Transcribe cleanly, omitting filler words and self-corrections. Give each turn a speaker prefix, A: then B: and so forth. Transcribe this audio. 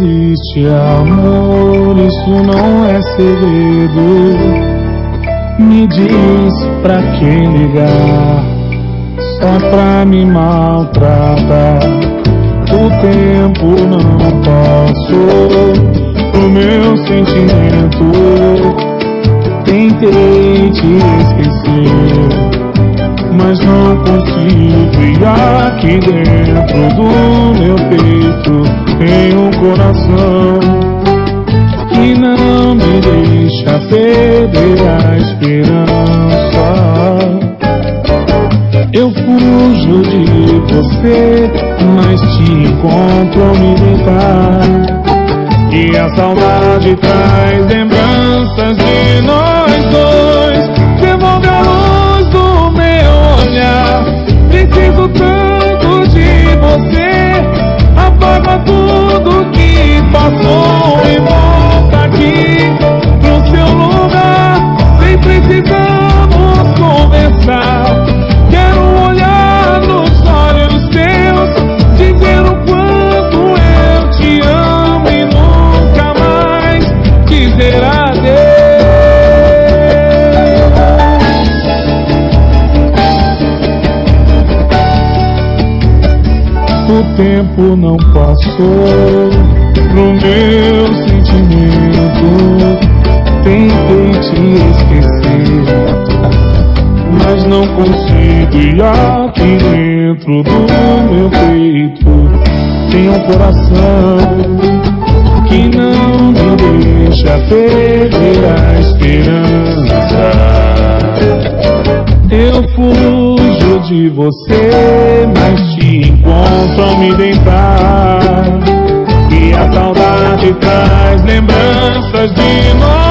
A: existe amor, isso não é segredo. Me diz pra quem ligar, só pra me maltratar. O tempo não passou pro meu sentimento. Tentei te esquecer, mas não consigo. E aqui dentro do meu peito tem um coração que não me deixa perder a esperança. Eu fujo de você, mas te encontro ao me deitar. E a saudade traz lembranças de nós dois. Devolve a luz do meu olhar. Preciso tanto de você. Apaga tudo que passou e volta aqui pro seu lugar. Nem precisamos conversar. Quero olhar nos olhos teus, dizer o quanto eu te amo e nunca mais dizer adeus. O tempo não passou pro meu sentimento. Tentei te esquecer, mas não consigo. E aqui dentro do meu peito tem um coração que não me deixa perder a esperança. Eu fujo de você, mas te encontro ao me deitar. E a saudade traz lembranças de nós.